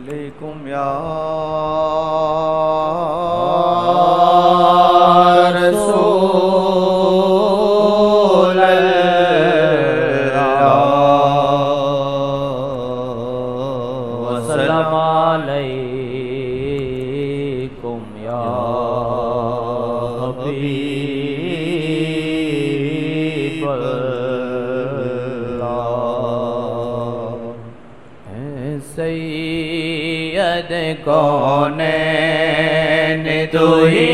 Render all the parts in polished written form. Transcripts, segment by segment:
علیکم یا رسول اللہ وسلام علیکم یا حبیب اللہ سید کونین تو ہی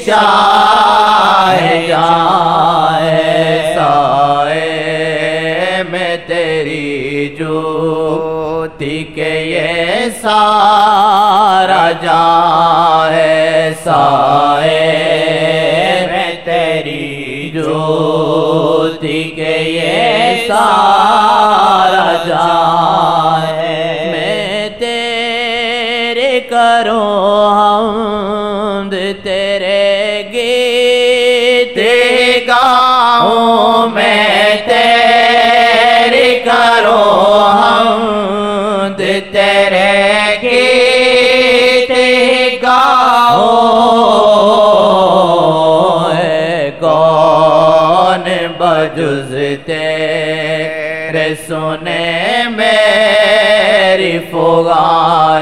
شاہ جہاں سائے میں تیری جوتی کے یہ سارا جہاں ہے سائے میں تیری جوتی کے یہ سارا جہاں ہے کروں حمد تیرے گیت گاؤں میں تیری کروں حمد تیرے گیت گاؤں کون بجز تیرے سنے میری فغاں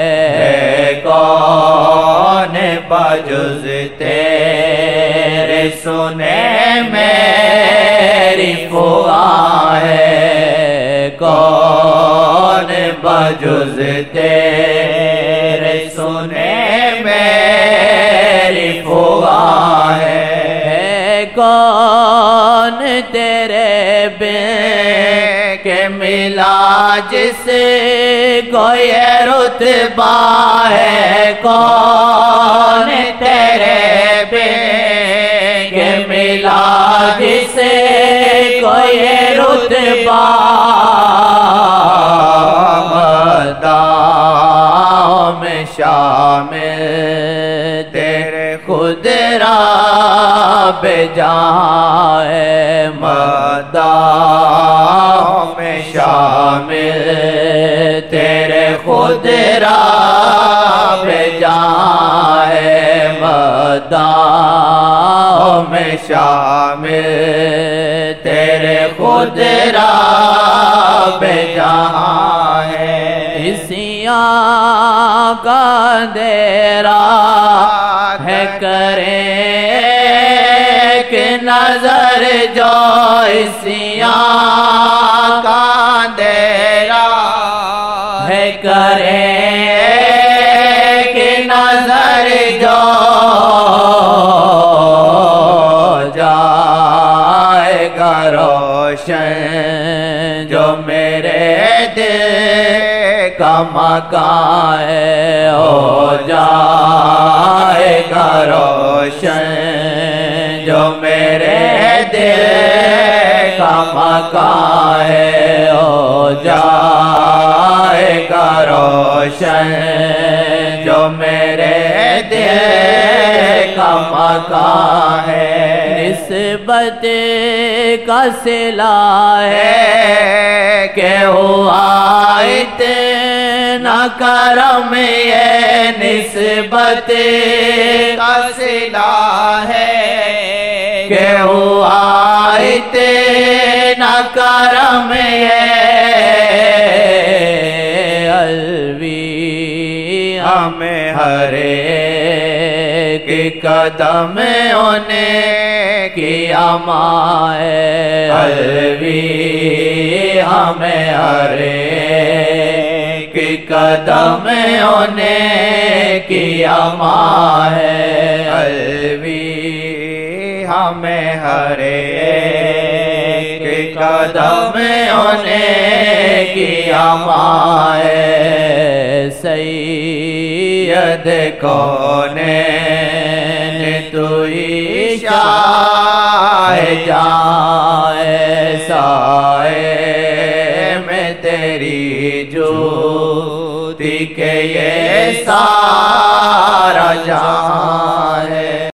کون بجز تیرے سنے میری فغاں کون بجز تیرے سنے میری فغاں کون تیرے بن کے ملا جس کو یہ رتبہ ہے کون تیرے بن کے ملا جس کو یہ رتبہ مداحوں میں شامل تیرے خود رب جہاں ہے مداحوں میں شامل تیرے خود رب جہاں ہے مداحوں میں شامل تیرے خود رب جہاں ہے اسی آقا اندھیرا ہے کریں کہ نظر جو اسی آقا اندھیرا ہے کریں کہ نظر جو جائے گا روشن جو میرے دل کا مکان ہے ہو جائے گا روشن جو میرے دل کا مکان ہے ہو جائے گا روشن جو میرے دل کا مکان ہے نسبت کا صلہ ہے کہ ہوا اتنا کرم یہ نسبت کا صلہ ہے کہ ہوا اتنا کرم یہ الوی ہمیں ہر ایک قدم انہیں کی امان الوی ہمیں ہر ایک قدم انہیں کی امان الوی ہمیں ہر ایک قدم انہیں کی امان سید کونین تو ہی شاہ جہاں سائے میں تیری جوتی کے یہ سارا جہاں